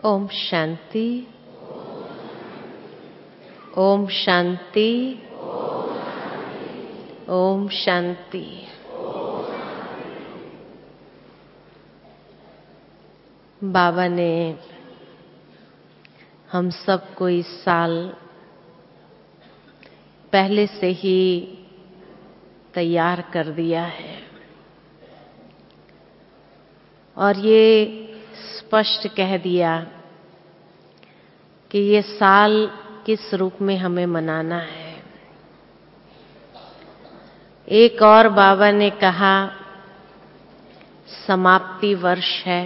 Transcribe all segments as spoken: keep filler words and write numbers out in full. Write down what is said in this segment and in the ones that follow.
ओम शांति। ओम शांति। ओम शांति। बाबा ने हम सबको इस साल पहले से ही तैयार कर दिया है और ये स्पष्ट कह दिया कि ये साल किस रूप में हमें मनाना है। एक और बाबा ने कहा समाप्ति वर्ष है,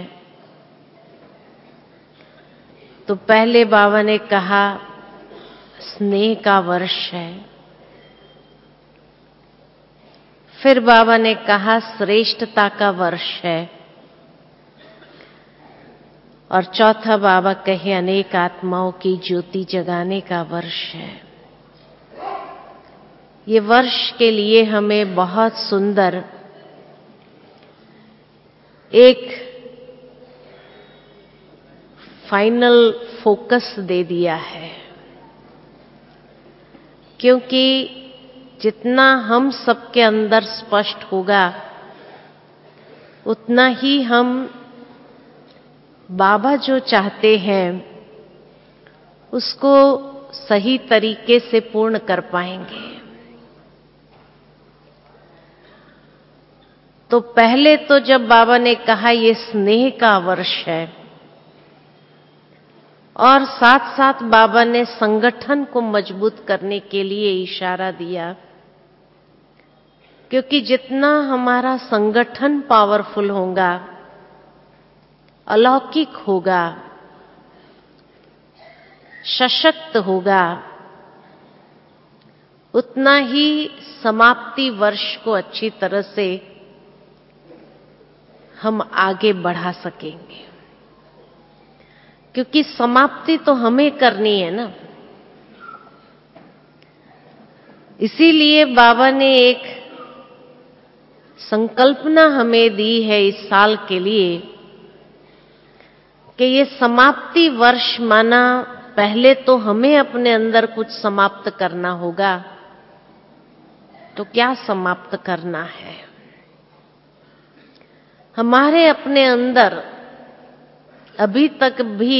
तो पहले बाबा ने कहा स्नेह का वर्ष है, फिर बाबा ने कहा श्रेष्ठता का वर्ष है और चौथा बाबा कहे अनेक आत्माओं की ज्योति जगाने का वर्ष है। ये वर्ष के लिए हमें बहुत सुंदर एक फाइनल फोकस दे दिया है, क्योंकि जितना हम सबके अंदर स्पष्ट होगा उतना ही हम बाबा जो चाहते हैं उसको सही तरीके से पूर्ण कर पाएंगे। तो पहले तो जब बाबा ने कहा ये स्नेह का वर्ष है और साथ साथ बाबा ने संगठन को मजबूत करने के लिए इशारा दिया, क्योंकि जितना हमारा संगठन पावरफुल होगा, अलौकिक होगा, सशक्त होगा, उतना ही समाप्ति वर्ष को अच्छी तरह से हम आगे बढ़ा सकेंगे। क्योंकि समाप्ति तो हमें करनी है ना। इसीलिए बाबा ने एक संकल्पना हमें दी है इस साल के लिए कि ये समाप्ति वर्ष माना पहले तो हमें अपने अंदर कुछ समाप्त करना होगा। तो क्या समाप्त करना है? हमारे अपने अंदर अभी तक भी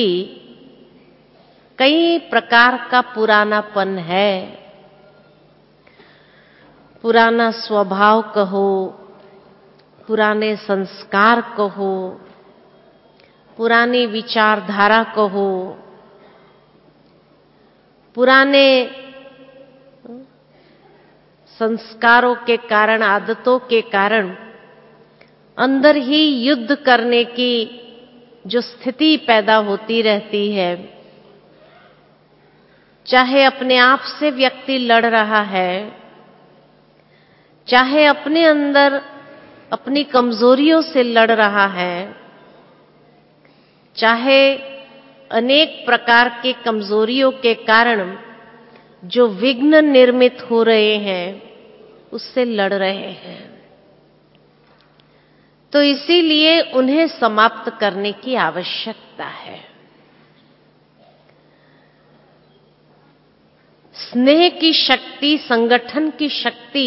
कई प्रकार का पुरानापन है। पुराना स्वभाव कहो, पुराने संस्कार कहो, पुरानी विचारधारा कहो, पुराने संस्कारों के कारण, आदतों के कारण अंदर ही युद्ध करने की जो स्थिति पैदा होती रहती है, चाहे अपने आप से व्यक्ति लड़ रहा है, चाहे अपने अंदर अपनी कमजोरियों से लड़ रहा है, चाहे अनेक प्रकार के कमजोरियों के कारण जो विघ्न निर्मित हो रहे हैं उससे लड़ रहे हैं, तो इसीलिए उन्हें समाप्त करने की आवश्यकता है। स्नेह की शक्ति, संगठन की शक्ति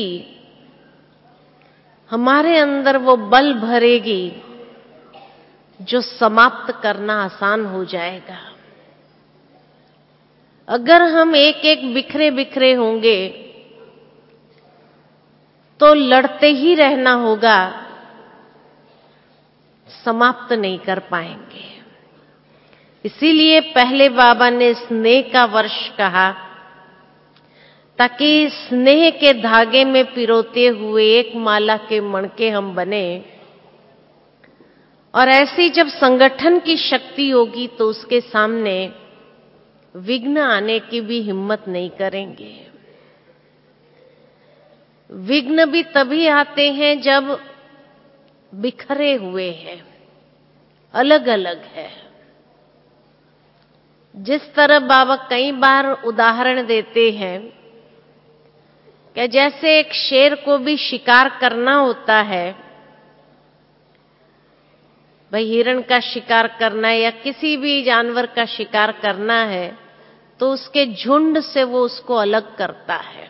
हमारे अंदर वो बल भरेगी जो समाप्त करना आसान हो जाएगा। अगर हम एक एक बिखरे बिखरे होंगे तो लड़ते ही रहना होगा, समाप्त नहीं कर पाएंगे। इसीलिए पहले बाबा ने स्नेह का वर्ष कहा, ताकि स्नेह के धागे में पिरोते हुए एक माला के मणके हम बने। और ऐसी जब संगठन की शक्ति होगी तो उसके सामने विघ्न आने की भी हिम्मत नहीं करेंगे। विघ्न भी तभी आते हैं जब बिखरे हुए हैं, अलग अलग है। जिस तरह बाबा कई बार उदाहरण देते हैं कि जैसे एक शेर को भी शिकार करना होता है भाई हिरण का शिकार करना है या किसी भी जानवर का शिकार करना है तो उसके झुंड से वो उसको अलग करता है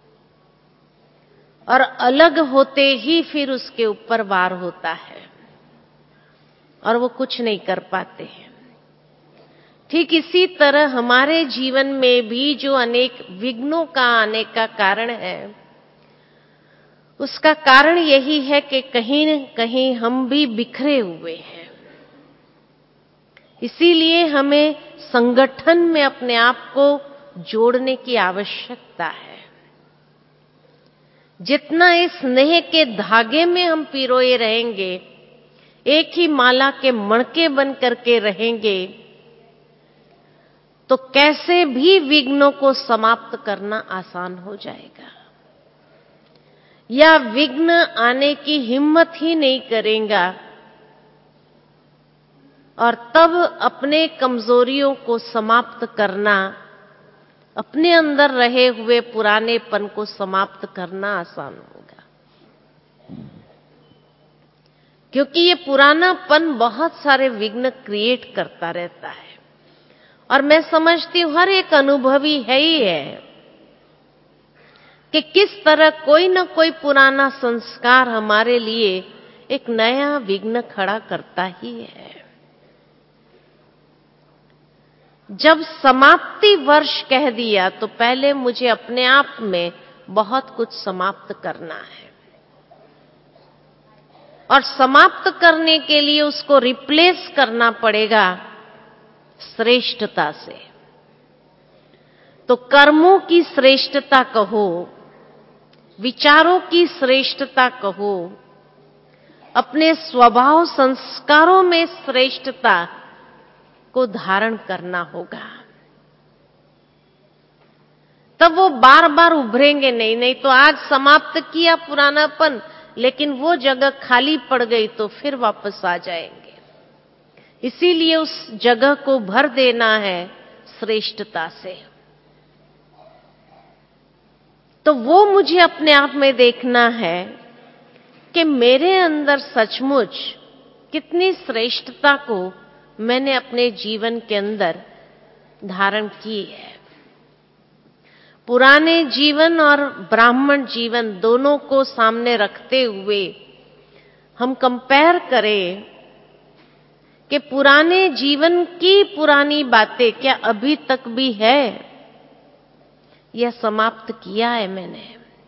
और अलग होते ही फिर उसके ऊपर वार होता है और वो कुछ नहीं कर पाते हैं। ठीक इसी तरह हमारे जीवन में भी जो अनेक विघ्नों का आने का कारण है, उसका कारण यही है कि कहीं न कहीं हम भी बिखरे हुए हैं। इसीलिए हमें संगठन में अपने आप को जोड़ने की आवश्यकता है। जितना इस स्नेह के धागे में हम पिरोए रहेंगे, एक ही माला के मणके बन करके रहेंगे, तो कैसे भी विघ्नों को समाप्त करना आसान हो जाएगा। या विघ्न आने की हिम्मत ही नहीं करेगा और तब अपने कमजोरियों को समाप्त करना, अपने अंदर रहे हुए पुरानेपन को समाप्त करना आसान होगा। क्योंकि ये पुरानापन बहुत सारे विघ्न क्रिएट करता रहता है और मैं समझती हूं हर एक अनुभवी है ही है कि किस तरह कोई ना कोई पुराना संस्कार हमारे लिए एक नया विघ्न खड़ा करता ही है। जब समाप्ति वर्ष कह दिया तो पहले मुझे अपने आप में बहुत कुछ समाप्त करना है और समाप्त करने के लिए उसको रिप्लेस करना पड़ेगा श्रेष्ठता से। तो कर्मों की श्रेष्ठता कहो, विचारों की श्रेष्ठता कहो, अपने स्वभाव संस्कारों में श्रेष्ठता को धारण करना होगा। तब वो बार बार उभरेंगे नहीं। नहीं तो आज समाप्त किया पुरानापन, लेकिन वो जगह खाली पड़ गई तो फिर वापस आ जाएंगे। इसीलिए उस जगह को भर देना है श्रेष्ठता से। तो वो मुझे अपने आप में देखना है कि मेरे अंदर सचमुच कितनी श्रेष्ठता को मैंने अपने जीवन के अंदर धारण की है। पुराने जीवन और ब्राह्मण जीवन दोनों को सामने रखते हुए हम कंपेयर करें कि पुराने जीवन की पुरानी बातें क्या अभी तक भी है या समाप्त किया है मैंने,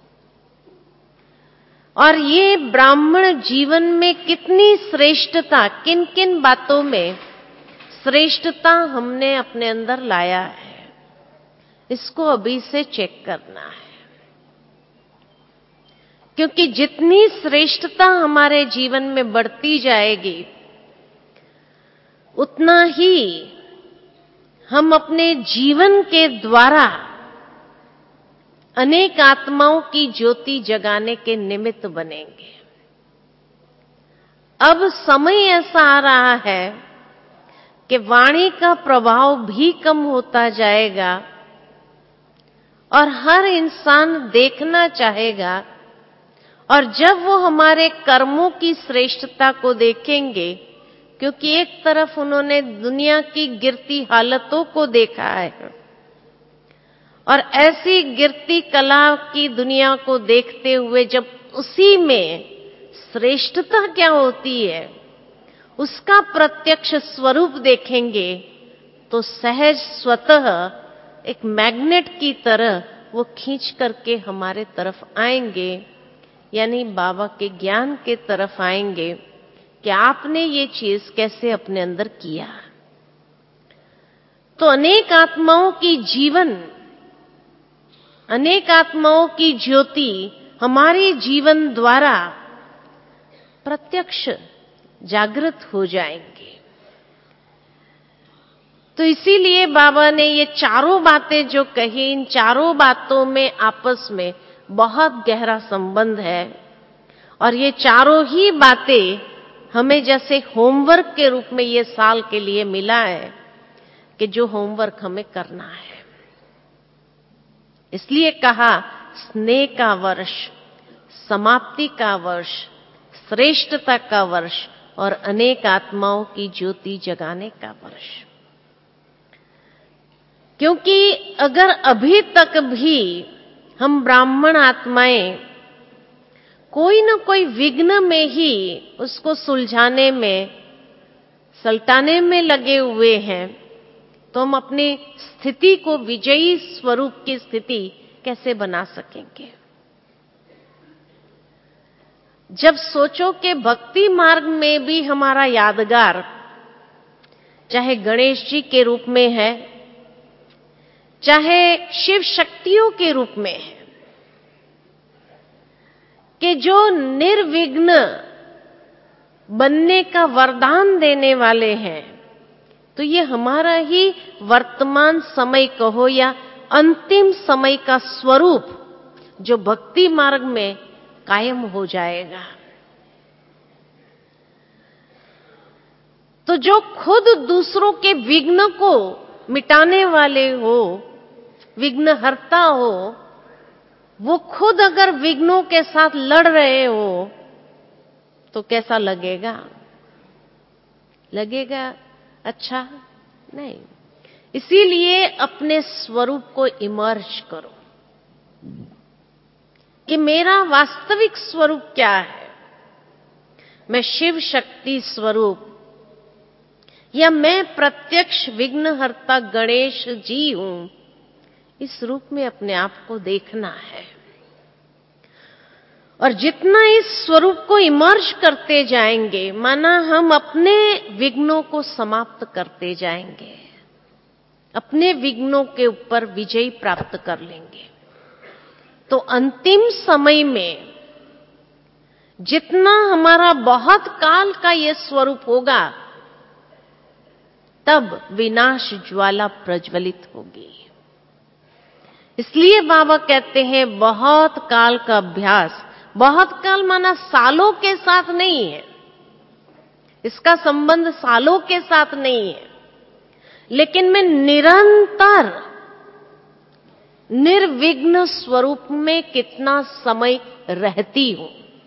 और ये ब्राह्मण जीवन में कितनी श्रेष्ठता, किन किन बातों में श्रेष्ठता हमने अपने अंदर लाया है, इसको अभी से चेक करना है। क्योंकि जितनी श्रेष्ठता हमारे जीवन में बढ़ती जाएगी, उतना ही हम अपने जीवन के द्वारा अनेक आत्माओं की ज्योति जगाने के निमित्त बनेंगे। अब समय ऐसा आ रहा है कि वाणी का प्रभाव भी कम होता जाएगा और हर इंसान देखना चाहेगा, और जब वो हमारे कर्मों की श्रेष्ठता को देखेंगे, क्योंकि एक तरफ उन्होंने दुनिया की गिरती हालतों को देखा है और ऐसी गिरती कला की दुनिया को देखते हुए जब उसी में श्रेष्ठता क्या होती है उसका प्रत्यक्ष स्वरूप देखेंगे, तो सहज स्वतः एक मैग्नेट की तरह वो खींच करके हमारे तरफ आएंगे, यानी बाबा के ज्ञान के तरफ आएंगे कि आपने ये चीज कैसे अपने अंदर किया। तो अनेक आत्माओं की जीवन, अनेक आत्माओं की ज्योति हमारे जीवन द्वारा प्रत्यक्ष जागृत हो जाएंगे। तो इसीलिए बाबा ने ये चारों बातें जो कही, इन चारों बातों में आपस में बहुत गहरा संबंध है और ये चारों ही बातें हमें जैसे होमवर्क के रूप में ये साल के लिए मिला है कि जो होमवर्क हमें करना है। इसलिए कहा स्नेह का वर्ष, समाप्ति का वर्ष, श्रेष्ठता का वर्ष और अनेक आत्माओं की ज्योति जगाने का वर्ष। क्योंकि अगर अभी तक भी हम ब्राह्मण आत्माएं कोई न कोई विघ्न में ही उसको सुलझाने में, सल्टाने में लगे हुए हैं, तो हम अपनी स्थिति को विजयी स्वरूप की स्थिति कैसे बना सकेंगे? जब सोचो कि भक्ति मार्ग में भी हमारा यादगार चाहे गणेश जी के रूप में है, चाहे शिव शक्तियों के रूप में है, कि जो निर्विघ्न बनने का वरदान देने वाले हैं, तो ये हमारा ही वर्तमान समय कहो या अंतिम समय का स्वरूप जो भक्ति मार्ग में कायम हो जाएगा। तो जो खुद दूसरों के विघ्न को मिटाने वाले हो, विघ्नहर्ता हो, वो खुद अगर विघ्नों के साथ लड़ रहे हो तो कैसा लगेगा? लगेगा अच्छा नहीं। इसीलिए अपने स्वरूप को इमर्ज करो कि मेरा वास्तविक स्वरूप क्या है। मैं शिव शक्ति स्वरूप या मैं प्रत्यक्ष विघ्नहर्ता गणेश जी हूं, इस रूप में अपने आप को देखना है। और जितना इस स्वरूप को इमर्ज करते जाएंगे, माना हम अपने विघ्नों को समाप्त करते जाएंगे, अपने विघ्नों के ऊपर विजय प्राप्त कर लेंगे, तो अंतिम समय में जितना हमारा बहुत काल का यह स्वरूप होगा, तब विनाश ज्वाला प्रज्वलित होगी। इसलिए बाबा कहते हैं बहुत काल का अभ्यास, बहुत काल माना सालों के साथ नहीं है, इसका संबंध सालों के साथ नहीं है, लेकिन मैं निरंतर निर्विघ्न स्वरूप में कितना समय रहती हूं।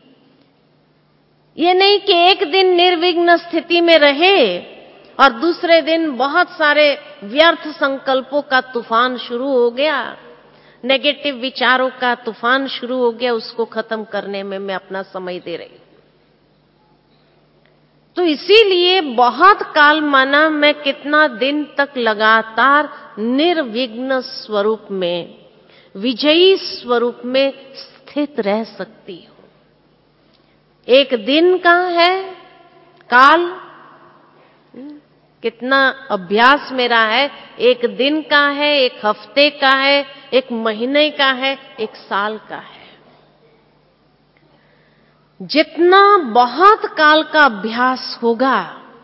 यह नहीं कि एक दिन निर्विघ्न स्थिति में रहे और दूसरे दिन बहुत सारे व्यर्थ संकल्पों का तूफान शुरू हो गया, नेगेटिव विचारों का तूफान शुरू हो गया, उसको खत्म करने में मैं अपना समय दे रही हूं। तो इसीलिए बहुत काल माना मैं कितना दिन तक लगातार निर्विघ्न स्वरूप में, विजयी स्वरूप में स्थित रह सकती हूं। एक दिन का है काल, कितना अभ्यास मेरा है, एक दिन का है, एक हफ्ते का है, एक महीने का है, एक साल का है। जितना बहुत काल का अभ्यास होगा,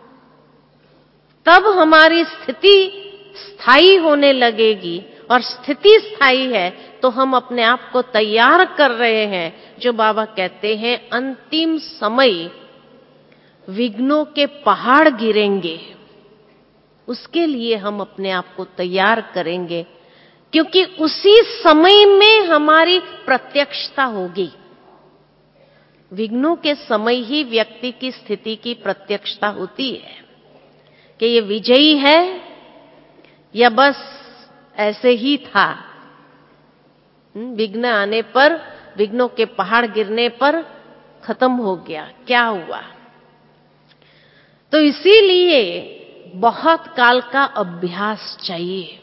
तब हमारी स्थिति स्थायी होने लगेगी। और स्थिति स्थायी है तो हम अपने आप को तैयार कर रहे हैं, जो बाबा कहते हैं अंतिम समय विघ्नों के पहाड़ गिरेंगे, उसके लिए हम अपने आप को तैयार करेंगे, क्योंकि उसी समय में हमारी प्रत्यक्षता होगी। विघ्नों के समय ही व्यक्ति की स्थिति की प्रत्यक्षता होती है कि ये विजयी है या बस ऐसे ही था। विघ्न आने पर, विघ्नों के पहाड़ गिरने पर खत्म हो गया, क्या हुआ? तो इसीलिए बहुत काल का अभ्यास चाहिए।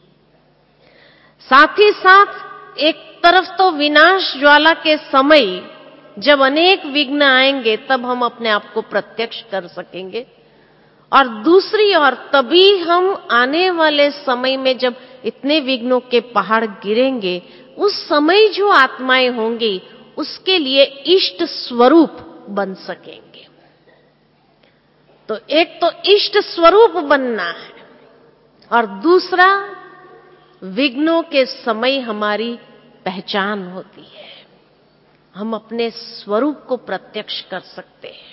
साथ ही साथ एक तरफ तो विनाश ज्वाला के समय जब अनेक विघ्न आएंगे, तब हम अपने आप को प्रत्यक्ष कर सकेंगे, और दूसरी ओर तभी हम आने वाले समय में जब इतने विघ्नों के पहाड़ गिरेंगे, उस समय जो आत्माएं होंगी उसके लिए इष्ट स्वरूप बन सकेंगे। तो एक तो इष्ट स्वरूप बनना है, और दूसरा विघ्नों के समय हमारी पहचान होती है, हम अपने स्वरूप को प्रत्यक्ष कर सकते हैं।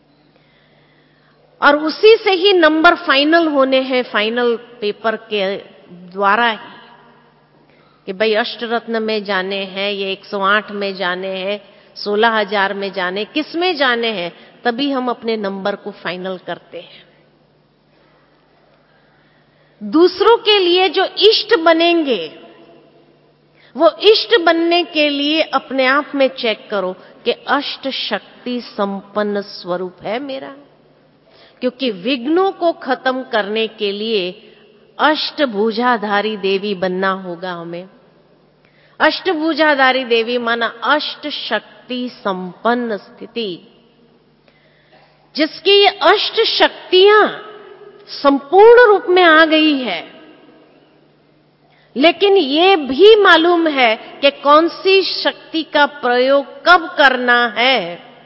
और उसी से ही नंबर फाइनल होने हैं, फाइनल पेपर के द्वारा ही, कि भाई अष्टरत्न में जाने हैं, ये एक सौ आठ में जाने हैं, सोलह हजार में जाने, किस में जाने हैं, तभी हम अपने नंबर को फाइनल करते हैं। दूसरों के लिए जो इष्ट बनेंगे, वो इष्ट बनने के लिए अपने आप में चेक करो कि अष्ट शक्ति संपन्न स्वरूप है मेरा। क्योंकि विघ्नों को खत्म करने के लिए अष्टभुजाधारी देवी बनना होगा हमें। अष्टभुजाधारी देवी माना अष्ट शक्ति संपन्न स्थिति, जिसकी ये अष्ट शक्तियां संपूर्ण रूप में आ गई है। लेकिन ये भी मालूम है कि कौन सी शक्ति का प्रयोग कब करना है,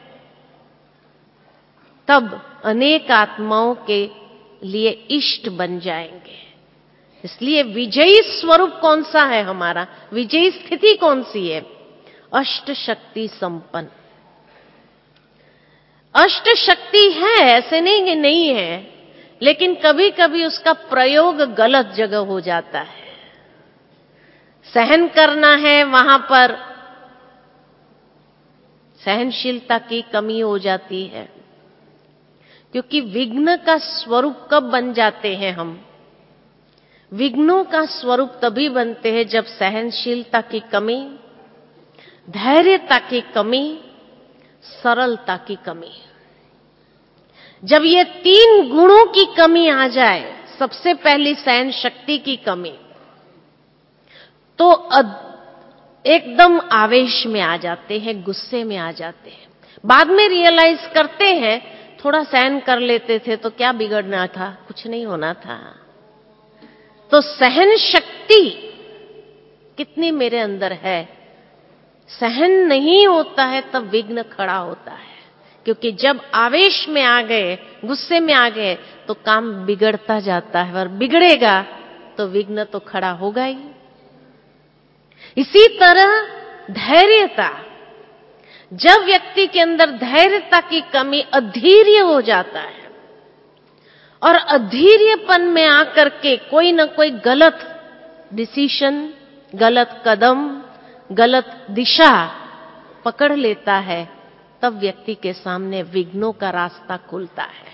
तब अनेक आत्माओं के लिए इष्ट बन जाएंगे। इसलिए विजयी स्वरूप कौन सा है हमारा, विजयी स्थिति कौन सी है? अष्ट शक्ति संपन्न। अष्ट शक्ति है, ऐसे नहीं कि नहीं है, लेकिन कभी कभी उसका प्रयोग गलत जगह हो जाता है। सहन करना है, वहां पर सहनशीलता की कमी हो जाती है। क्योंकि विघ्न का स्वरूप कब बन जाते हैं हम? विघ्नों का स्वरूप तभी बनते हैं जब सहनशीलता की कमी, धैर्यता की कमी, सरलता की कमी, जब ये तीन गुणों की कमी आ जाए, सबसे पहली सहन शक्ति की कमी, तो एकदम आवेश में आ जाते हैं, गुस्से में आ जाते हैं। बाद में रियलाइज करते हैं थोड़ा सहन कर लेते थे तो क्या बिगड़ना था, कुछ नहीं होना था। तो सहन शक्ति कितनी मेरे अंदर है? सहन नहीं होता है तब विघ्न खड़ा होता है। क्योंकि जब आवेश में आ गए, गुस्से में आ गए, तो काम बिगड़ता जाता है, और बिगड़ेगा तो विघ्न तो खड़ा होगा ही। इसी तरह धैर्यता, जब व्यक्ति के अंदर धैर्यता की कमी, अधीर्य हो जाता है, और अधीर्यपन में आकर के कोई ना कोई गलत डिसीजन, गलत कदम, गलत दिशा पकड़ लेता है, तब व्यक्ति के सामने विघ्नों का रास्ता खुलता है।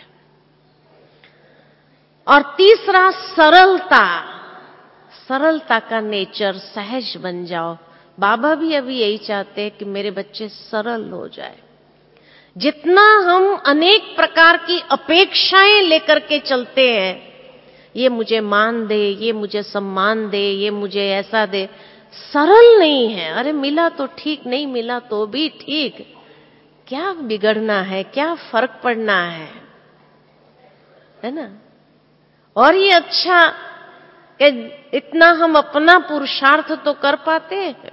और तीसरा सरलता, सरलता का नेचर, सहज बन जाओ। बाबा भी अभी यही चाहते हैं कि मेरे बच्चे सरल हो जाए। जितना हम अनेक प्रकार की अपेक्षाएं लेकर के चलते हैं, ये मुझे मान दे, ये मुझे सम्मान दे, ये मुझे ऐसा दे, सरल नहीं है। अरे मिला तो ठीक, नहीं मिला तो भी ठीक, क्या बिगड़ना है, क्या फर्क पड़ना है, है ना? और ये अच्छा कि इतना हम अपना पुरुषार्थ तो कर पाते हैं।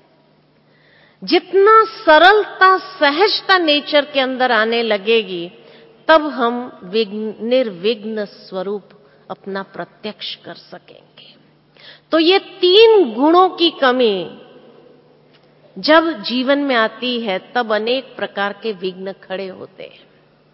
जितना सरलता, सहजता नेचर के अंदर आने लगेगी, तब हम निर्विघ्न स्वरूप अपना प्रत्यक्ष कर सकेंगे। तो ये तीन गुणों की कमी जब जीवन में आती है, तब अनेक प्रकार के विघ्न खड़े होते हैं।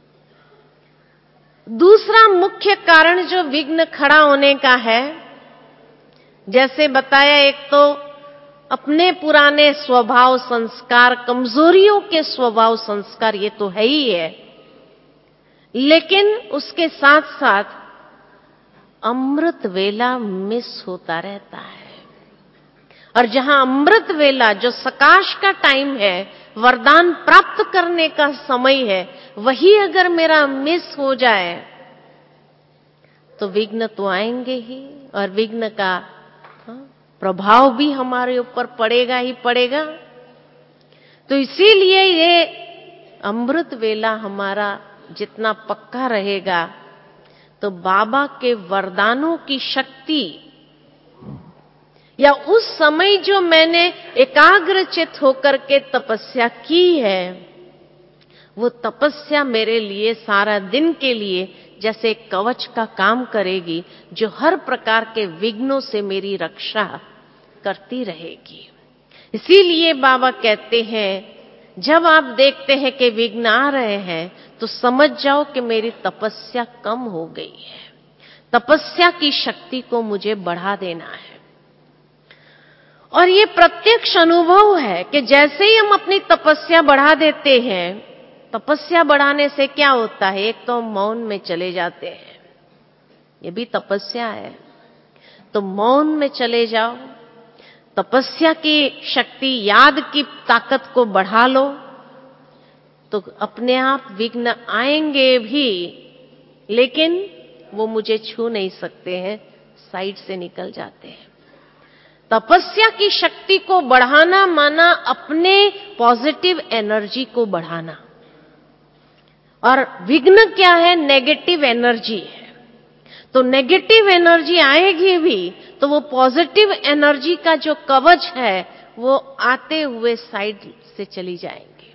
दूसरा मुख्य कारण जो विघ्न खड़ा होने का है, जैसे बताया, एक तो अपने पुराने स्वभाव संस्कार, कमजोरियों के स्वभाव संस्कार, ये तो है ही है, लेकिन उसके साथ साथ अमृत वेला मिस होता रहता है। और जहां अमृत वेला, जो सकाश का टाइम है, वरदान प्राप्त करने का समय है, वही अगर मेरा मिस हो जाए तो विघ्न तो आएंगे ही, और विघ्न का प्रभाव भी हमारे ऊपर पड़ेगा ही पड़ेगा। तो इसीलिए ये अमृत वेला हमारा जितना पक्का रहेगा, तो बाबा के वरदानों की शक्ति, या उस समय जो मैंने एकाग्रचित होकर के तपस्या की है, वो तपस्या मेरे लिए सारा दिन के लिए जैसे कवच का काम करेगी, जो हर प्रकार के विघ्नों से मेरी रक्षा करती रहेगी। इसीलिए बाबा कहते हैं, जब आप देखते हैं कि विघ्न आ रहे हैं, तो समझ जाओ कि मेरी तपस्या कम हो गई है, तपस्या की शक्ति को मुझे बढ़ा देना है। और ये प्रत्यक्ष अनुभव है कि जैसे ही हम अपनी तपस्या बढ़ा देते हैं, तपस्या बढ़ाने से क्या होता है? एक तो मौन में चले जाते हैं, ये भी तपस्या है। तो मौन में चले जाओ, तपस्या की शक्ति, याद की ताकत को बढ़ा लो, तो अपने आप विघ्न आएंगे भी, लेकिन वो मुझे छू नहीं सकते हैं, साइड से निकल जाते हैं। तपस्या की शक्ति को बढ़ाना माना अपने पॉजिटिव एनर्जी को बढ़ाना, और विघ्न क्या है? नेगेटिव एनर्जी है। तो नेगेटिव एनर्जी आएगी भी तो वो पॉजिटिव एनर्जी का जो कवच है वो आते हुए साइड से चली जाएंगी।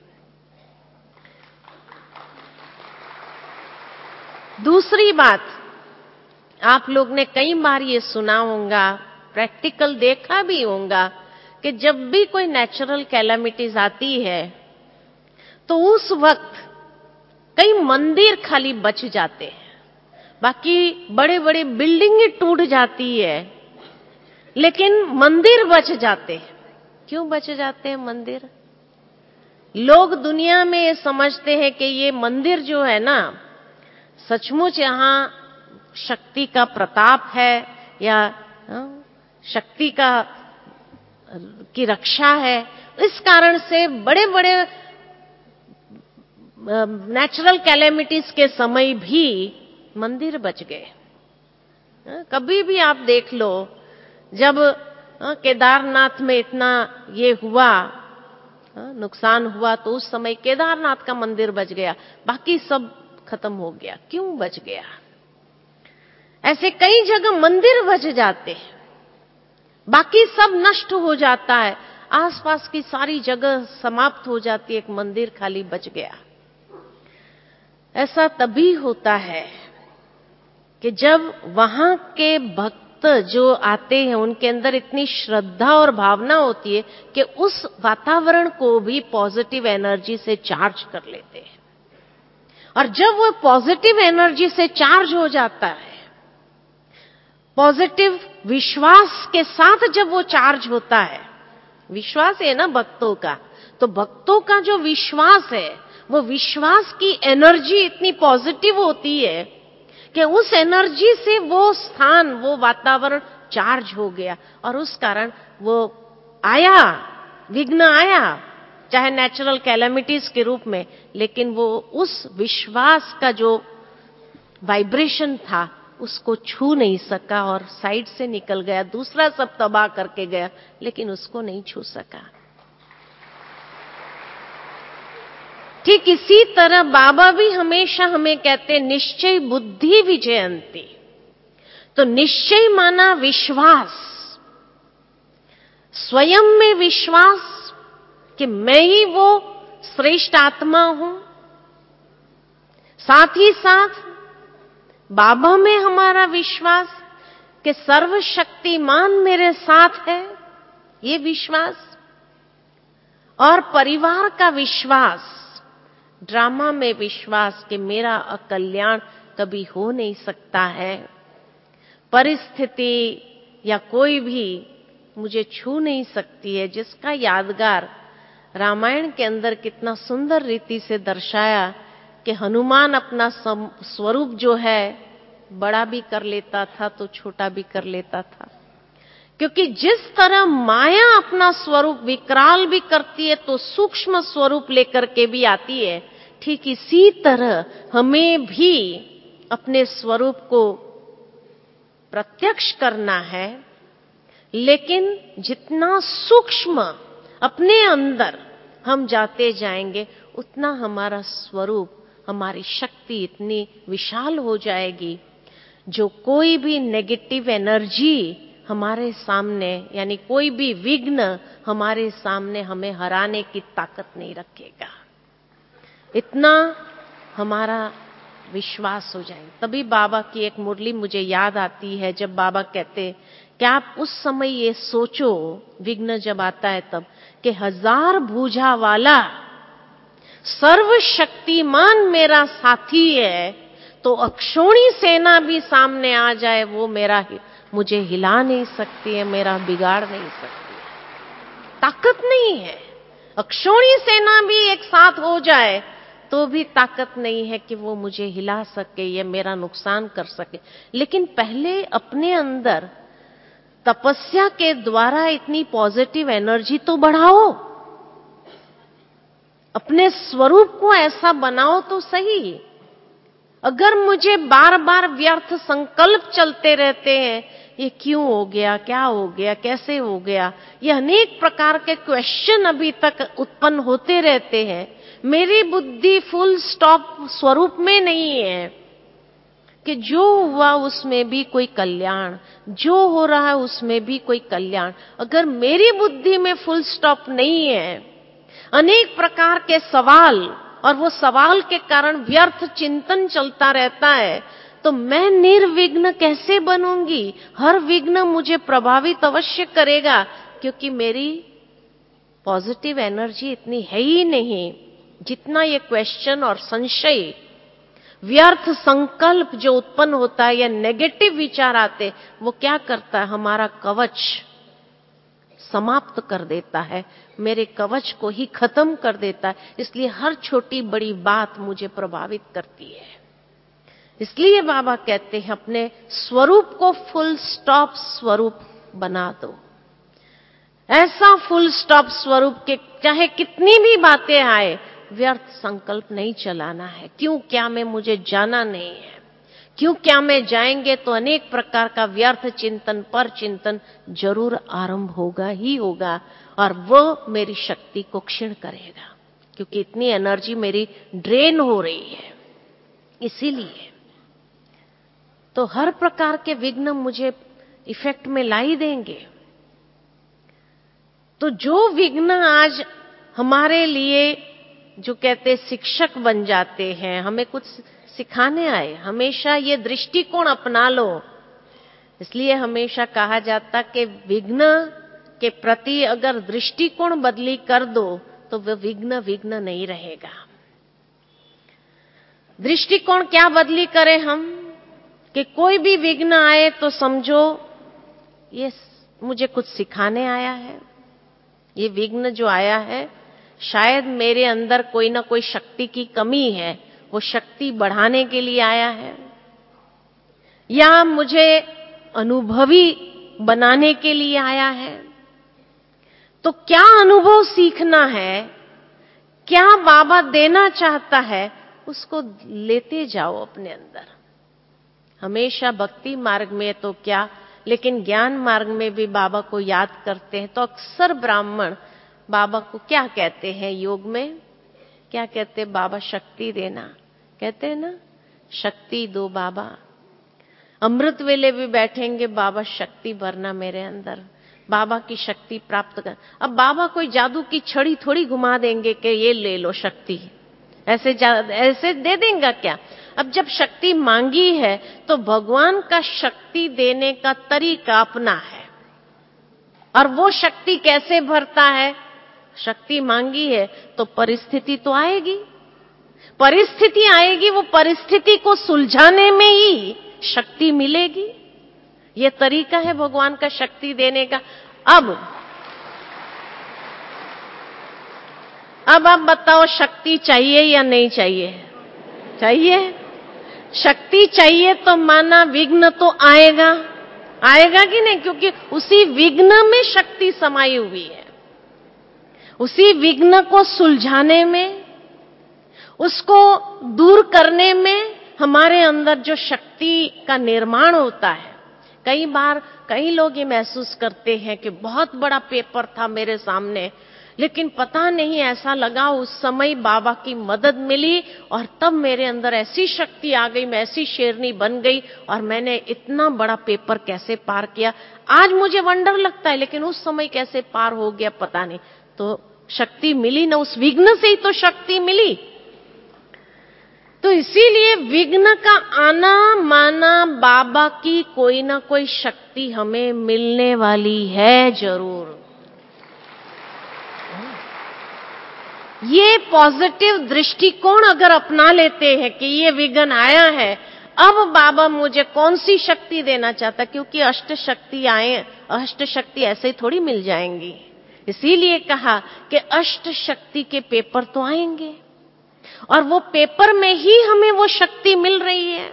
दूसरी बात, आप लोग ने कई बार ये सुना होगा, प्रैक्टिकल देखा भी होगा, कि जब भी कोई नेचुरल कैलामिटीज आती है तो उस वक्त कई मंदिर खाली बच जाते हैं, बाकी बड़े बड़े बिल्डिंगें टूट जाती है, लेकिन मंदिर बच जाते हैं। क्यों बच जाते हैं मंदिर? लोग दुनिया में ये समझते हैं कि ये मंदिर जो है ना, सचमुच यहां शक्ति का प्रताप है या शक्ति का की रक्षा है, इस कारण से बड़े बड़े नेचुरल कैलेमिटीज के समय भी मंदिर बच गए। कभी भी आप देख लो, जब केदारनाथ में इतना ये हुआ, नुकसान हुआ, तो उस समय केदारनाथ का मंदिर बच गया, बाकी सब खत्म हो गया। क्यों बच गया? ऐसे कई जगह मंदिर बच जाते हैं, बाकी सब नष्ट हो जाता है, आसपास की सारी जगह समाप्त हो जाती है, एक मंदिर खाली बच गया। ऐसा तभी होता है कि जब वहां के भक्त जो आते हैं उनके अंदर इतनी श्रद्धा और भावना होती है कि उस वातावरण को भी पॉजिटिव एनर्जी से चार्ज कर लेते हैं। और जब वो पॉजिटिव एनर्जी से चार्ज हो जाता है, पॉजिटिव विश्वास के साथ जब वो चार्ज होता है, विश्वास है ना भक्तों का, तो भक्तों का जो विश्वास है, वो विश्वास की एनर्जी इतनी पॉजिटिव होती है कि उस एनर्जी से वो स्थान, वो वातावरण चार्ज हो गया, और उस कारण वो आया, विघ्न आया, चाहे नेचुरल कैलेमिटीज के रूप में, लेकिन वो उस विश्वास का जो वाइब्रेशन था उसको छू नहीं सका और साइड से निकल गया, दूसरा सब तबाह करके गया, लेकिन उसको नहीं छू सका। ठीक इसी तरह बाबा भी हमेशा हमें कहते, निश्चय बुद्धि विजयंती। तो निश्चय माना विश्वास, स्वयं में विश्वास कि मैं ही वो श्रेष्ठ आत्मा हूं, साथ ही साथ बाबा में हमारा विश्वास कि सर्वशक्तिमान मेरे साथ है, ये विश्वास, और परिवार का विश्वास, ड्रामा में विश्वास कि मेरा अकल्याण कभी हो नहीं सकता है, परिस्थिति या कोई भी मुझे छू नहीं सकती है, जिसका यादगार रामायण के अंदर कितना सुंदर रीति से दर्शाया कि हनुमान अपना स्वरूप जो है बड़ा भी कर लेता था तो छोटा भी कर लेता था, क्योंकि जिस तरह माया अपना स्वरूप विकराल भी करती है तो सूक्ष्म स्वरूप लेकर के भी आती है, ठीक इसी तरह हमें भी अपने स्वरूप को प्रत्यक्ष करना है, लेकिन जितना सूक्ष्म अपने अंदर हम जाते जाएंगे उतना हमारा स्वरूप, हमारी शक्ति इतनी विशाल हो जाएगी, जो कोई भी नेगेटिव एनर्जी हमारे सामने, यानी कोई भी विघ्न हमारे सामने हमें हराने की ताकत नहीं रखेगा। इतना हमारा विश्वास हो जाए। तभी बाबा की एक मुरली मुझे याद आती है, जब बाबा कहते कि आप उस समय ये सोचो, विघ्न जब आता है तब, कि हजार भुजा वाला सर्वशक्तिमान मेरा साथी है, तो अक्षौणी सेना भी सामने आ जाए, वो मेरा मुझे हिला नहीं सकती है, मेरा बिगाड़ नहीं सकती है, ताकत नहीं है। अक्षौणी सेना भी एक साथ हो जाए तो भी ताकत नहीं है कि वो मुझे हिला सके या मेरा नुकसान कर सके। लेकिन पहले अपने अंदर तपस्या के द्वारा इतनी पॉजिटिव एनर्जी तो बढ़ाओ, अपने स्वरूप को ऐसा बनाओ तो सही। अगर मुझे बार बार व्यर्थ संकल्प चलते रहते हैं, ये क्यों हो गया, क्या हो गया, कैसे हो गया, ये अनेक प्रकार के क्वेश्चन अभी तक उत्पन्न होते रहते हैं, मेरी बुद्धि फुल स्टॉप स्वरूप में नहीं है कि जो हुआ उसमें भी कोई कल्याण, जो हो रहा है उसमें भी कोई कल्याण। अगर मेरी बुद्धि में फुल स्टॉप नहीं है, अनेक प्रकार के सवाल और वो सवाल के कारण व्यर्थ चिंतन चलता रहता है, तो मैं निर्विघ्न कैसे बनूंगी? हर विघ्न मुझे प्रभावित अवश्य करेगा, क्योंकि मेरी पॉजिटिव एनर्जी इतनी है ही नहीं जितना ये क्वेश्चन और संशय, व्यर्थ संकल्प जो उत्पन्न होता है या नेगेटिव विचार आते, वो क्या करता है, हमारा कवच समाप्त कर देता है, मेरे कवच को ही खत्म कर देता है। इसलिए हर छोटी बड़ी बात मुझे प्रभावित करती है। इसलिए बाबा कहते हैं अपने स्वरूप को फुल स्टॉप स्वरूप बना दो। ऐसा फुल स्टॉप स्वरूप के चाहे कितनी भी बातें आए, व्यर्थ संकल्प नहीं चलाना है। क्यों क्या में मुझे जाना नहीं है, क्यों क्या में जाएंगे तो अनेक प्रकार का व्यर्थ चिंतन पर चिंतन जरूर आरंभ होगा ही होगा, और वो मेरी शक्ति को क्षीण करेगा, क्योंकि इतनी एनर्जी मेरी ड्रेन हो रही है। इसीलिए तो हर प्रकार के विघ्न मुझे इफेक्ट में ला ही देंगे। तो जो विघ्न आज हमारे लिए जो कहते शिक्षक बन जाते हैं, हमें कुछ सिखाने आए, हमेशा ये दृष्टिकोण अपना लो। इसलिए हमेशा कहा जाता कि विघ्न के प्रति अगर दृष्टिकोण बदली कर दो तो वह विघ्न विघ्न नहीं रहेगा। दृष्टिकोण क्या बदली करें हम कि कोई भी विघ्न आए तो समझो ये मुझे कुछ सिखाने आया है, ये विघ्न जो आया है शायद मेरे अंदर कोई ना कोई शक्ति की कमी है, वो शक्ति बढ़ाने के लिए आया है, या मुझे अनुभवी बनाने के लिए आया है। तो क्या अनुभव सीखना है, क्या बाबा देना चाहता है, उसको लेते जाओ अपने अंदर। हमेशा भक्ति मार्ग में तो क्या, लेकिन ज्ञान मार्ग में भी बाबा को याद करते हैं तो अक्सर ब्राह्मण बाबा को क्या कहते हैं, योग में क्या कहते हैं, बाबा शक्ति देना, कहते हैं ना, शक्ति दो बाबा। अमृत वेले भी बैठेंगे, बाबा शक्ति भरना मेरे अंदर, बाबा की शक्ति प्राप्त कर। अब बाबा कोई जादू की छड़ी थोड़ी घुमा देंगे कि ये ले लो शक्ति, ऐसे ऐसे दे देंगे क्या? अब जब शक्ति मांगी है तो भगवान का शक्ति देने का तरीका अपना है, और वो शक्ति कैसे भरता है? शक्ति मांगी है तो परिस्थिति तो आएगी, परिस्थिति आएगी, वो परिस्थिति को सुलझाने में ही शक्ति मिलेगी। ये तरीका है भगवान का शक्ति देने का। अब अब आप बताओ, शक्ति चाहिए या नहीं चाहिए? चाहिए। शक्ति चाहिए तो माना विघ्न तो आएगा, आएगा कि नहीं? क्योंकि उसी विघ्न में शक्ति समाई हुई है, उसी विघ्न को सुलझाने में, उसको दूर करने में हमारे अंदर जो शक्ति का निर्माण होता है। कई बार कई लोग ये महसूस करते हैं कि बहुत बड़ा पेपर था मेरे सामने, लेकिन पता नहीं ऐसा लगा उस समय बाबा की मदद मिली और तब मेरे अंदर ऐसी शक्ति आ गई, मैं ऐसी शेरनी बन गई और मैंने इतना बड़ा पेपर कैसे पार किया। आज मुझे वंडर लगता है, लेकिन उस समय कैसे पार हो गया पता नहीं। तो शक्ति मिली ना, उस विघ्न से ही तो शक्ति मिली। तो इसीलिए विघ्न का आना माना बाबा की कोई ना कोई शक्ति हमें मिलने वाली है जरूर। ये पॉजिटिव दृष्टिकोण अगर अपना लेते हैं कि ये विघ्न आया है, अब बाबा मुझे कौन सी शक्ति देना चाहता, क्योंकि अष्ट शक्ति आए, अष्ट शक्ति ऐसे ही थोड़ी मिल जाएंगी। इसीलिए कहा कि अष्ट शक्ति के पेपर तो आएंगे, और वो पेपर में ही हमें वो शक्ति मिल रही है,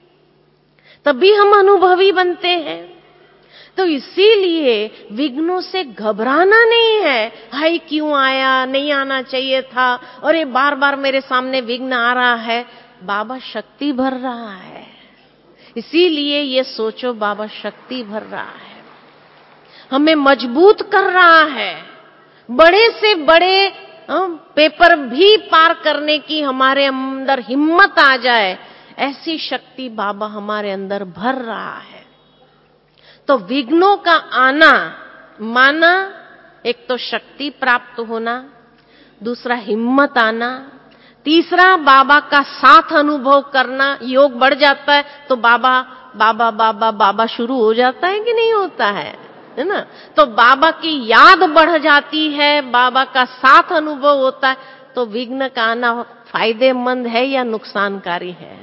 तभी हम अनुभवी बनते हैं। तो इसीलिए विघ्नों से घबराना नहीं है। हाय क्यों आया, नहीं आना चाहिए था, और ये बार बार मेरे सामने विघ्न आ रहा है। बाबा शक्ति भर रहा है, इसीलिए ये सोचो बाबा शक्ति भर रहा है, हमें मजबूत कर रहा है, बड़े से बड़े पेपर भी पार करने की हमारे अंदर हिम्मत आ जाए, ऐसी शक्ति बाबा हमारे अंदर भर रहा है। तो विघ्नों का आना माना एक तो शक्ति प्राप्त होना, दूसरा हिम्मत आना, तीसरा बाबा का साथ अनुभव करना। योग बढ़ जाता है तो बाबा बाबा बाबा बाबा शुरू हो जाता है कि नहीं होता है, है ना। तो बाबा की याद बढ़ जाती है, बाबा का साथ अनुभव होता है। तो विघ्न का आना फायदेमंद है या नुकसानकारी है?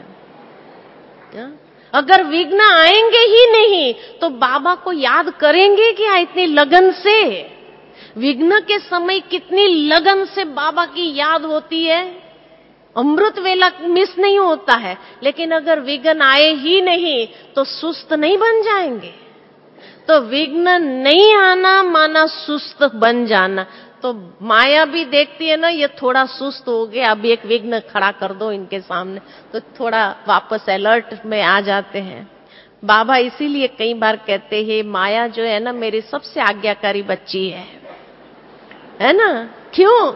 या? अगर विघ्न आएंगे ही नहीं तो बाबा को याद करेंगे क्या इतनी लगन से? विघ्न के समय कितनी लगन से बाबा की याद होती है, अमृत वेला मिस नहीं होता है। लेकिन अगर विघ्न आए ही नहीं तो सुस्त नहीं बन जाएंगे। तो विघ्न नहीं आना माना सुस्त बन जाना। तो माया भी देखती है ना, ये थोड़ा सुस्त हो गया, अब एक विघ्न खड़ा कर दो इनके सामने, तो थोड़ा वापस अलर्ट में आ जाते हैं। बाबा इसीलिए कई बार कहते हैं माया जो है ना मेरी सबसे आज्ञाकारी बच्ची है, है ना। क्यों?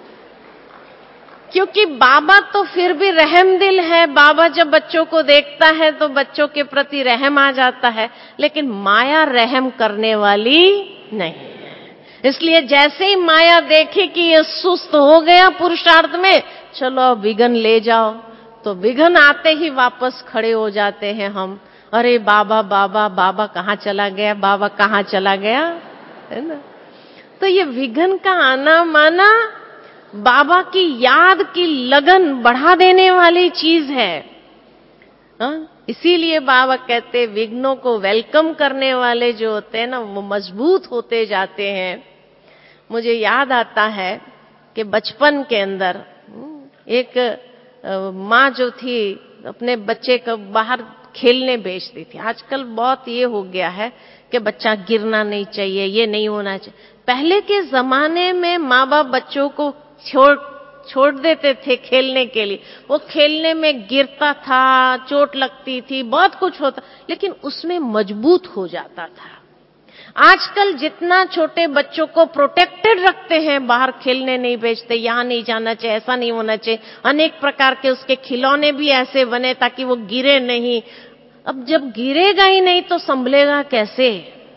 क्योंकि बाबा तो फिर भी रहम दिल है। बाबा जब बच्चों को देखता है तो बच्चों के प्रति रहम आ जाता है, लेकिन माया रहम करने वाली नहीं है। इसलिए जैसे ही माया देखे कि ये सुस्त हो गया पुरुषार्थ में, चलो विघ्न ले जाओ, तो विघ्न आते ही वापस खड़े हो जाते हैं हम। अरे बाबा बाबा बाबा कहाँ चला गया, बाबा कहाँ चला गया, है ना। तो ये विघ्न का आना माना बाबा की याद की लगन बढ़ा देने वाली चीज है। हाँ? इसीलिए बाबा कहते विघ्नों को वेलकम करने वाले जो होते हैं ना वो मजबूत होते जाते हैं। मुझे याद आता है कि बचपन के अंदर एक माँ जो थी अपने बच्चे को बाहर खेलने भेजती थी। आजकल बहुत ये हो गया है कि बच्चा गिरना नहीं चाहिए, ये नहीं होना चाहिए। पहले के जमाने में माँ बाप बच्चों को छोड़ छोड़ देते थे खेलने के लिए। वो खेलने में गिरता था, चोट लगती थी, बहुत कुछ होता, लेकिन उसमें मजबूत हो जाता था। आजकल जितना छोटे बच्चों को प्रोटेक्टेड रखते हैं, बाहर खेलने नहीं भेजते, यहाँ नहीं जाना चाहिए, ऐसा नहीं होना चाहिए, अनेक प्रकार के उसके खिलौने भी ऐसे बने ताकि वो गिरे नहीं। अब जब गिरेगा ही नहीं तो संभलेगा कैसे?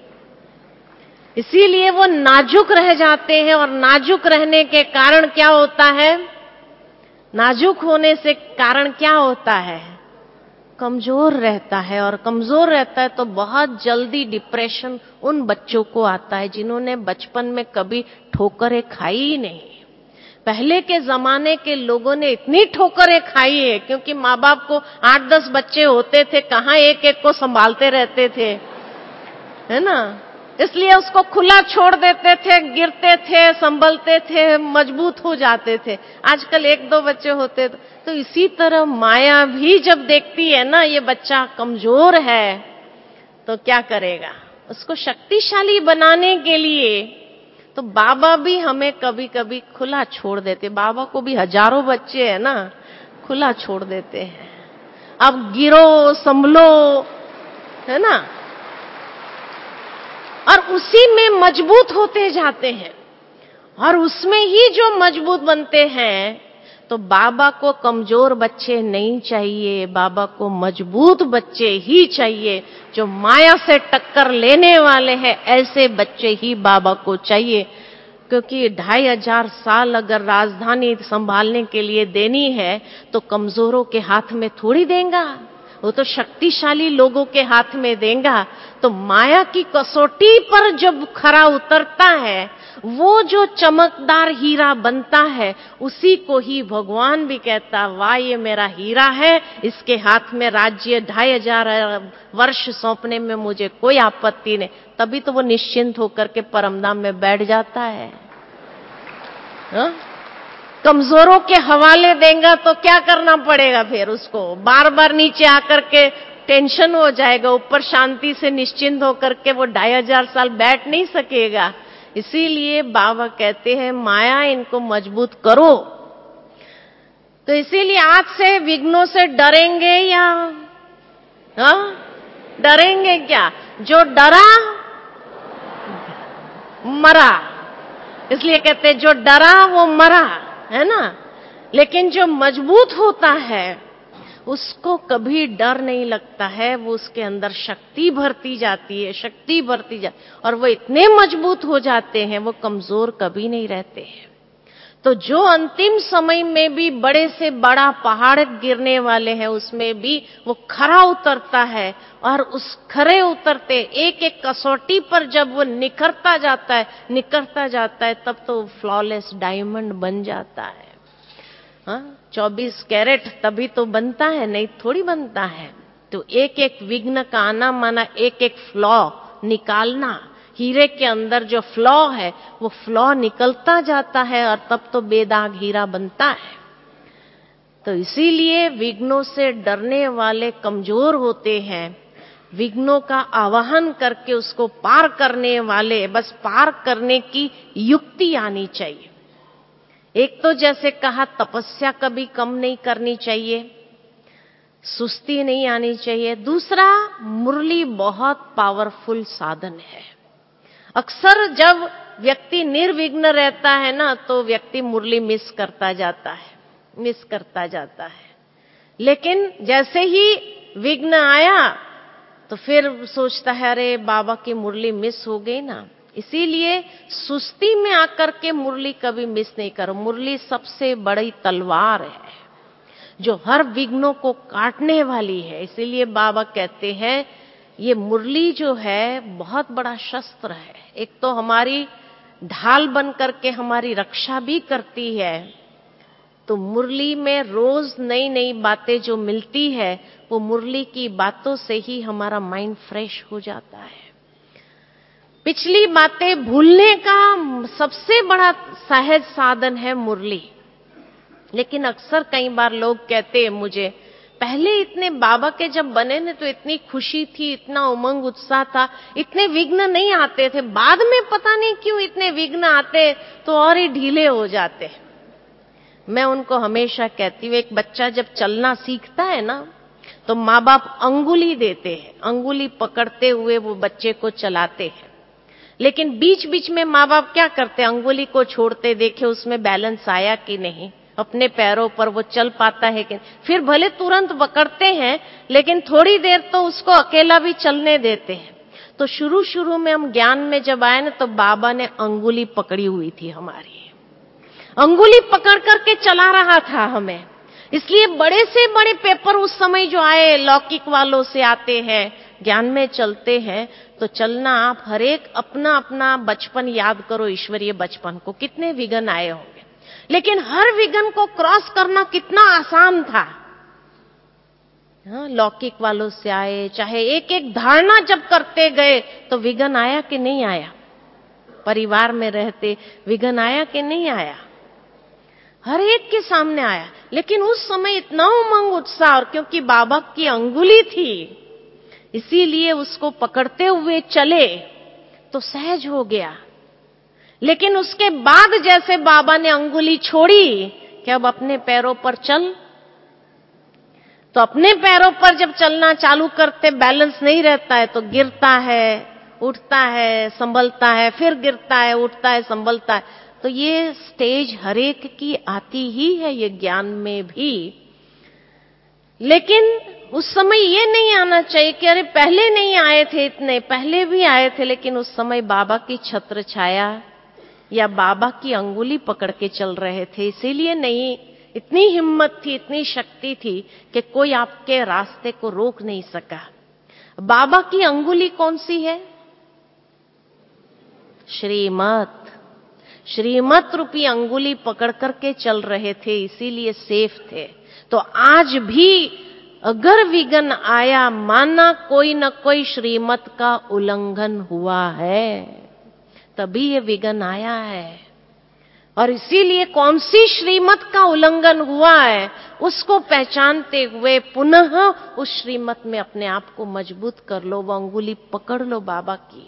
इसीलिए वो नाजुक रह जाते हैं, और नाजुक रहने के कारण क्या होता है? नाजुक होने से कारण क्या होता है? कमजोर रहता है, और कमजोर रहता है तो बहुत जल्दी डिप्रेशन उन बच्चों को आता है जिन्होंने बचपन में कभी ठोकरें खाई ही नहीं। पहले के जमाने के लोगों ने इतनी ठोकरें खाई है क्योंकि माँ बाप को आठ दस बच्चे होते थे, कहाँ एक एक को संभालते रहते थे, है ना। इसलिए उसको खुला छोड़ देते थे, गिरते थे, संभलते थे, मजबूत हो जाते थे। आजकल एक दो बच्चे होते तो इसी तरह माया भी जब देखती है ना ये बच्चा कमजोर है तो क्या करेगा? उसको शक्तिशाली बनाने के लिए तो बाबा भी हमें कभी कभी खुला छोड़ देते। बाबा को भी हजारों बच्चे हैं ना, खुला छोड़ देते हैं। अब गिरो, संभलो, है ना, और उसी में मजबूत होते जाते हैं। और उसमें ही जो मजबूत बनते हैं, तो बाबा को कमजोर बच्चे नहीं चाहिए, बाबा को मजबूत बच्चे ही चाहिए जो माया से टक्कर लेने वाले हैं। ऐसे बच्चे ही बाबा को चाहिए, क्योंकि ढाई हजार साल अगर राजधानी संभालने के लिए देनी है तो कमजोरों के हाथ में थोड़ी देगा, वो तो शक्तिशाली लोगों के हाथ में देगा। तो माया की कसौटी पर जब खरा उतरता है, वो जो चमकदार हीरा बनता है, उसी को ही भगवान भी कहता, वाह ये मेरा हीरा है, इसके हाथ में राज्य ढाई हजार वर्ष सौंपने में मुझे कोई आपत्ति नहीं। तभी तो वो निश्चिंत होकर के परमधाम में बैठ जाता है। हा? कमजोरों के हवाले देगा तो क्या करना पड़ेगा फिर उसको? बार बार नीचे आकर के टेंशन हो जाएगा, ऊपर शांति से निश्चिंत होकर के वो ढाई हजार साल बैठ नहीं सकेगा। इसीलिए बाबा कहते हैं माया इनको मजबूत करो। तो इसीलिए आज से विघ्नों से डरेंगे या हाँ डरेंगे क्या? जो डरा मरा, इसलिए कहते हैं जो डरा वो मरा, है ना। लेकिन जो मजबूत होता है उसको कभी डर नहीं लगता है, वो उसके अंदर शक्ति भरती जाती है, शक्ति भरती जाती, और वो इतने मजबूत हो जाते हैं वो कमजोर कभी नहीं रहते हैं। तो जो अंतिम समय में भी बड़े से बड़ा पहाड़ गिरने वाले हैं उसमें भी वो खरा उतरता है, और उस खरे उतरते एक एक कसौटी पर जब वो निखरता जाता है निखरता जाता है तब तो फ्लॉलेस डायमंड बन जाता है। हाँ, चौबीस कैरेट तभी तो बनता है, नहीं थोड़ी बनता है। तो एक एक विघ्न का आना माना एक एक फ्लॉ निकालना, हीरे के अंदर जो फ्लॉ है वो फ्लॉ निकलता जाता है और तब तो बेदाग हीरा बनता है। तो इसीलिए विघ्नों से डरने वाले कमजोर होते हैं। विघ्नों का आवाहन करके उसको पार करने वाले, बस पार करने की युक्ति आनी चाहिए। एक तो जैसे कहा तपस्या कभी कम नहीं करनी चाहिए, सुस्ती नहीं आनी चाहिए। दूसरा, मुरली बहुत पावरफुल साधन है। अक्सर जब व्यक्ति निर्विघ्न रहता है ना तो व्यक्ति मुरली मिस करता जाता है, मिस करता जाता है। लेकिन जैसे ही विघ्न आया तो फिर सोचता है अरे बाबा की मुरली मिस हो गई ना। इसीलिए सुस्ती में आकर के मुरली कभी मिस नहीं करो। मुरली सबसे बड़ी तलवार है जो हर विघ्नों को काटने वाली है। इसीलिए बाबा कहते हैं ये मुरली जो है बहुत बड़ा शस्त्र है। एक तो हमारी ढाल बन करके हमारी रक्षा भी करती है, तो मुरली में रोज नई नई बातें जो मिलती है वो मुरली की बातों से ही हमारा माइंड फ्रेश हो जाता है। पिछली बातें भूलने का सबसे बड़ा सहज साधन है मुरली। लेकिन अक्सर कई बार लोग कहते हैं मुझे, पहले इतने बाबा के जब बने ने तो इतनी खुशी थी, इतना उमंग उत्साह था, इतने विघ्न नहीं आते थे, बाद में पता नहीं क्यों इतने विघ्न आते तो और ही ढीले हो जाते। मैं उनको हमेशा कहती हूँ, एक बच्चा जब चलना सीखता है ना तो माँ बाप अंगुली देते हैं, अंगुली पकड़ते हुए वो बच्चे को चलाते हैं। लेकिन बीच बीच में माँ बाप क्या करते हैं, अंगुली को छोड़ते, देखे उसमें बैलेंस आया कि नहीं, अपने पैरों पर वो चल पाता है कि नहीं। फिर भले तुरंत पकड़ते हैं लेकिन थोड़ी देर तो उसको अकेला भी चलने देते हैं। तो शुरू शुरू में हम ज्ञान में जब आए ना तो बाबा ने अंगुली पकड़ी हुई थी, हमारी अंगुली पकड़ करके चला रहा था हमें। इसलिए बड़े से बड़े पेपर उस समय जो आए लौकिक वालों से आते हैं, ज्ञान में चलते हैं तो चलना आप हर एक अपना अपना बचपन याद करो, ईश्वरीय बचपन को कितने विघ्न आए होंगे, लेकिन हर विघ्न को क्रॉस करना कितना आसान था। हाँ, लौकिक वालों से आए, चाहे एक एक धारणा जब करते गए तो विघ्न आया कि नहीं आया, परिवार में रहते विघ्न आया कि नहीं आया, हर एक के सामने आया। लेकिन उस समय इतना उमंग उत्साह, और क्योंकि बाबा की अंगुली थी इसीलिए उसको पकड़ते हुए चले तो सहज हो गया। लेकिन उसके बाद जैसे बाबा ने अंगुली छोड़ी कि अब अपने पैरों पर चल, तो अपने पैरों पर जब चलना चालू करते बैलेंस नहीं रहता है तो गिरता है, उठता है, संभलता है, फिर गिरता है, उठता है, संभलता है। तो ये स्टेज हरेक की आती ही है, ये ज्ञान में भी। लेकिन उस समय ये नहीं आना चाहिए कि अरे पहले नहीं आए थे इतने, पहले भी आए थे लेकिन उस समय बाबा की छत्र छाया या बाबा की अंगुली पकड़ के चल रहे थे, इसीलिए नहीं। इतनी हिम्मत थी, इतनी शक्ति थी कि कोई आपके रास्ते को रोक नहीं सका। बाबा की अंगुली कौन सी है? श्रीमत। श्रीमत रूपी अंगुली पकड़ करके चल रहे थे, इसीलिए सेफ थे। तो आज भी अगर विघ्न आया, माना कोई न कोई श्रीमत का उल्लंघन हुआ है, तभी ये विघ्न आया है। और इसीलिए कौन सी श्रीमत का उल्लंघन हुआ है उसको पहचानते हुए पुनः उस श्रीमत में अपने आप को मजबूत कर लो, वो अंगुली पकड़ लो बाबा की।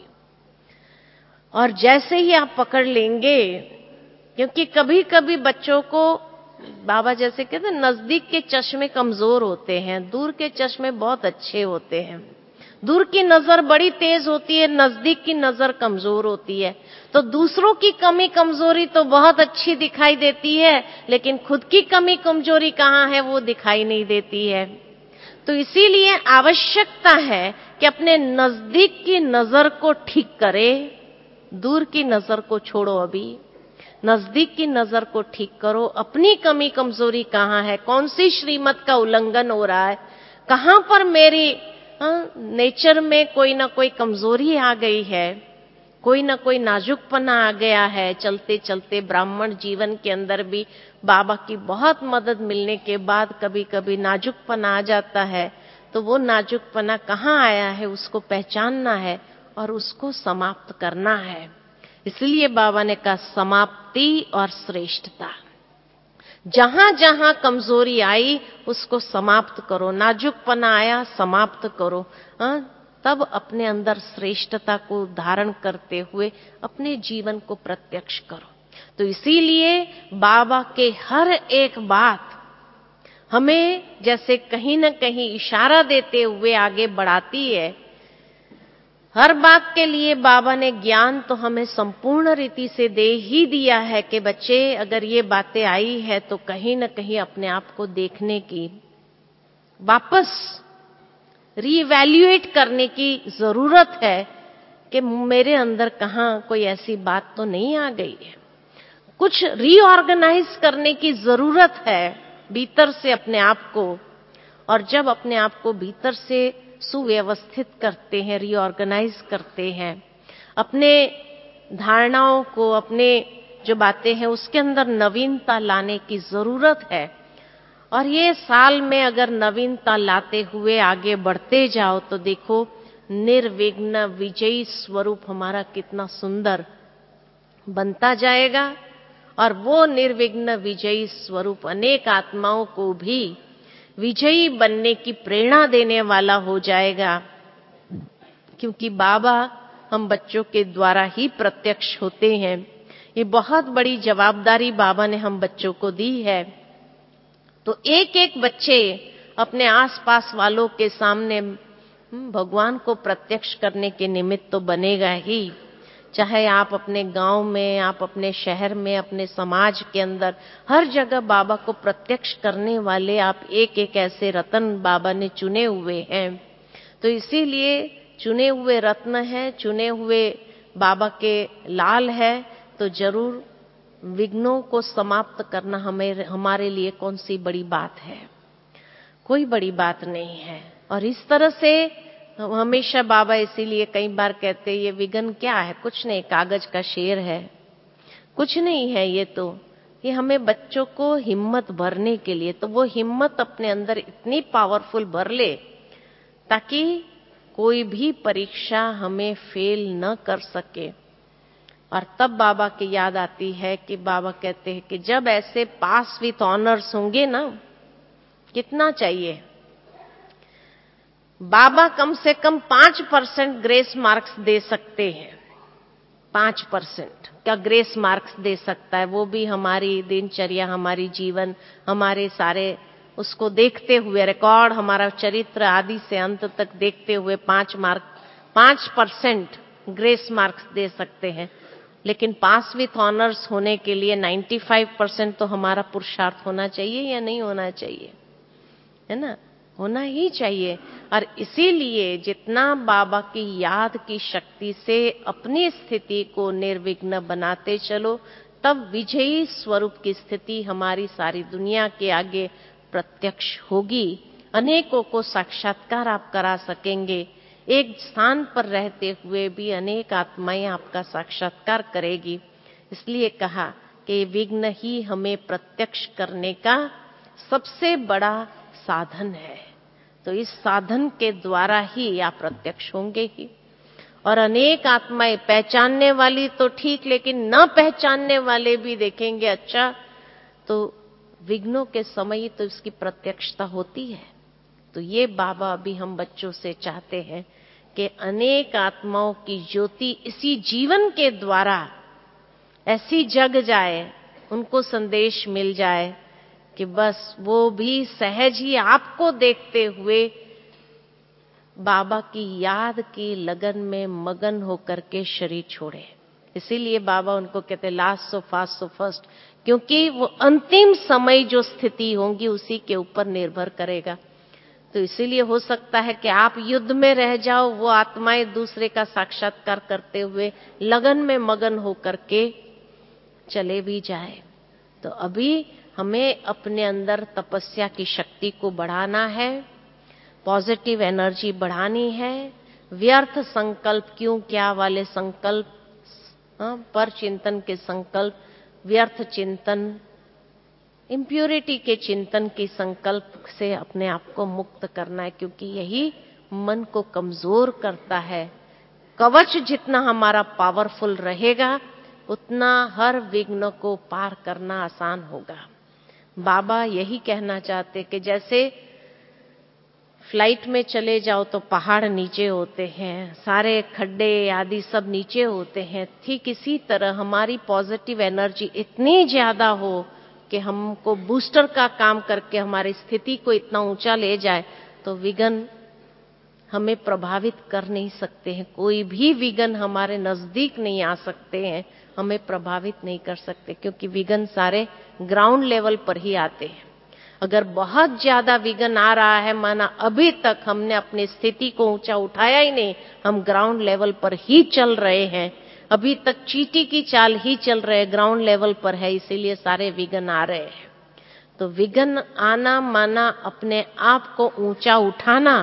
और जैसे ही आप पकड़ लेंगे, क्योंकि कभी कभी बच्चों को बाबा जैसे कहते हैं नजदीक के चश्मे कमजोर होते हैं, दूर के चश्मे बहुत अच्छे होते हैं। दूर की नजर बड़ी तेज होती है, नजदीक की नजर कमजोर होती है। तो दूसरों की कमी कमजोरी तो बहुत अच्छी दिखाई देती है, लेकिन खुद की कमी कमजोरी कहाँ है वो दिखाई नहीं देती है। तो इसीलिए आवश्यकता है कि अपने नजदीक की नजर को ठीक करें, दूर की नजर को छोड़ो, अभी नजदीक की नजर को ठीक करो। अपनी कमी कमजोरी कहाँ है, कौन सी श्रीमत का उल्लंघन हो रहा है, कहां पर मेरी हाँ, नेचर में कोई ना कोई कमजोरी आ गई है, कोई ना कोई नाजुकपना आ गया है। चलते चलते ब्राह्मण जीवन के अंदर भी बाबा की बहुत मदद मिलने के बाद कभी कभी नाजुकपना आ जाता है। तो वो नाजुकपना कहाँ आया है उसको पहचानना है और उसको समाप्त करना है। इसलिए बाबा ने कहा समाप्ति और श्रेष्ठता। जहां जहां कमजोरी आई उसको समाप्त करो, नाजुकपना आया समाप्त करो, हाँ, तब अपने अंदर श्रेष्ठता को धारण करते हुए अपने जीवन को प्रत्यक्ष करो। तो इसीलिए बाबा के हर एक बात हमें जैसे कहीं न कहीं इशारा देते हुए आगे बढ़ाती है। हर बात के लिए बाबा ने ज्ञान तो हमें संपूर्ण रीति से दे ही दिया है कि बच्चे अगर ये बातें आई है तो कहीं न कहीं अपने आप को देखने की, वापस रीवैल्यूएट करने की जरूरत है कि मेरे अंदर कहाँ कोई ऐसी बात तो नहीं आ गई है। कुछ रीऑर्गेनाइज करने की जरूरत है भीतर से अपने आप को। और जब अपने आप को भीतर से सुव्यवस्थित करते हैं, रीऑर्गेनाइज करते हैं, अपने धारणाओं को, अपने जो बातें हैं उसके अंदर नवीनता लाने की जरूरत है। और ये साल में अगर नवीनता लाते हुए आगे बढ़ते जाओ तो देखो निर्विघ्न विजयी स्वरूप हमारा कितना सुंदर बनता जाएगा। और वो निर्विघ्न विजयी स्वरूप अनेक आत्माओं को भी विजयी बनने की प्रेरणा देने वाला हो जाएगा, क्योंकि बाबा हम बच्चों के द्वारा ही प्रत्यक्ष होते हैं। ये बहुत बड़ी जवाबदारी बाबा ने हम बच्चों को दी है। तो एक एक बच्चे अपने आसपास वालों के सामने भगवान को प्रत्यक्ष करने के निमित्त तो बनेगा ही। चाहे आप अपने गांव में, आप अपने शहर में, अपने समाज के अंदर, हर जगह बाबा को प्रत्यक्ष करने वाले आप एक एक ऐसे रत्न बाबा ने चुने हुए हैं। तो इसीलिए चुने हुए रत्न हैं, चुने हुए बाबा के लाल है, तो जरूर विघ्नों को समाप्त करना हमें हमारे लिए कौन सी बड़ी बात है, कोई बड़ी बात नहीं है। और इस तरह से हमेशा बाबा इसीलिए कई बार कहते ये विघ्न क्या है, कुछ नहीं, कागज का शेर है, कुछ नहीं है ये तो। ये हमें बच्चों को हिम्मत भरने के लिए, तो वो हिम्मत अपने अंदर इतनी पावरफुल भर ले ताकि कोई भी परीक्षा हमें फेल न कर सके। और तब बाबा की याद आती है कि बाबा कहते हैं कि जब ऐसे पास विथ ऑनर्स होंगे ना, कितना चाहिए, बाबा कम से कम पांच परसेंट ग्रेस मार्क्स दे सकते हैं। पांच परसेंट का ग्रेस मार्क्स दे सकता है, वो भी हमारी दिनचर्या, हमारी जीवन, हमारे सारे उसको देखते हुए, रिकॉर्ड हमारा चरित्र आदि से अंत तक देखते हुए पांच मार्क पांच परसेंट ग्रेस मार्क्स दे सकते हैं। लेकिन पास विथ ऑनर्स होने के लिए पचानवे परसेंट तो हमारा पुरुषार्थ होना चाहिए या नहीं होना चाहिए, है ना, होना ही चाहिए। और इसीलिए जितना बाबा की याद की शक्ति से अपनी स्थिति को निर्विघ्न बनाते चलो, तब विजयी स्वरूप की स्थिति हमारी सारी दुनिया के आगे प्रत्यक्ष होगी। अनेकों को साक्षात्कार आप करा सकेंगे। एक स्थान पर रहते हुए भी अनेक आत्माएं आपका साक्षात्कार करेगी। इसलिए कहा कि विघ्न ही हमें प्रत्यक्ष करने का सबसे बड़ा साधन है। तो इस साधन के द्वारा ही आप प्रत्यक्ष होंगे ही। और अनेक आत्माएं, पहचानने वाली तो ठीक, लेकिन न पहचानने वाले भी देखेंगे अच्छा तो विघ्नों के समय ही तो इसकी प्रत्यक्षता होती है। तो ये बाबा अभी हम बच्चों से चाहते हैं कि अनेक आत्माओं की ज्योति इसी जीवन के द्वारा ऐसी जग जाए, उनको संदेश मिल जाए कि बस वो भी सहज ही आपको देखते हुए बाबा की याद की लगन में मगन होकर के शरीर छोड़े। इसीलिए बाबा उनको कहते last so fast so first, क्योंकि वो अंतिम समय जो स्थिति होंगी उसी के ऊपर निर्भर करेगा। तो इसीलिए हो सकता है कि आप युद्ध में रह जाओ, वो आत्माएं दूसरे का साक्षात्कार करते हुए लगन में मगन होकर के चले भी जाए। तो अभी हमें अपने अंदर तपस्या की शक्ति को बढ़ाना है, पॉजिटिव एनर्जी बढ़ानी है, व्यर्थ संकल्प क्यों क्या वाले संकल्प, पर चिंतन के संकल्प, व्यर्थ चिंतन, इम्प्योरिटी के चिंतन की संकल्प से अपने आप को मुक्त करना है, क्योंकि यही मन को कमजोर करता है। कवच जितना हमारा पावरफुल रहेगा उतना हर विघ्न को पार करना आसान होगा। बाबा यही कहना चाहते कि जैसे फ्लाइट में चले जाओ तो पहाड़ नीचे होते हैं, सारे खड्डे आदि सब नीचे होते हैं, ठीक इसी तरह हमारी पॉजिटिव एनर्जी इतनी ज्यादा हो कि हमको बूस्टर का काम करके हमारी स्थिति को इतना ऊंचा ले जाए तो विघ्न हमें प्रभावित कर नहीं सकते हैं। कोई भी विघ्न हमारे नजदीक नहीं आ सकते हैं, हमें प्रभावित नहीं कर सकते, क्योंकि विघ्न सारे ग्राउंड लेवल पर ही आते हैं। अगर बहुत ज्यादा विघ्न आ रहा है, माना अभी तक हमने अपनी स्थिति को ऊंचा उठाया ही नहीं, हम ग्राउंड लेवल पर ही चल रहे हैं, अभी तक चींटी की चाल ही चल रहे, ग्राउंड लेवल पर है, इसीलिए सारे विघ्न आ रहे हैं। तो विघ्न आना माना अपने आप को ऊंचा उठाना,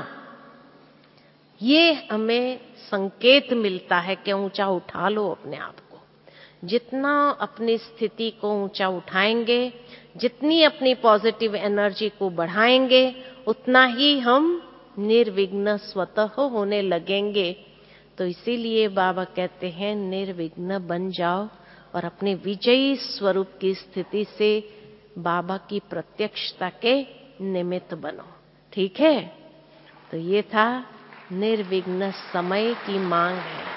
ये हमें संकेत मिलता है कि ऊंचा उठा लो अपने आप को। जितना अपनी स्थिति को ऊंचा उठाएंगे, जितनी अपनी पॉजिटिव एनर्जी को बढ़ाएंगे, उतना ही हम निर्विघ्न स्वतः होने लगेंगे। तो इसीलिए बाबा कहते हैं निर्विघ्न बन जाओ और अपने विजयी स्वरूप की स्थिति से बाबा की प्रत्यक्षता के निमित्त बनो। ठीक है, तो ये था निर्विघ्न समय की मांग है।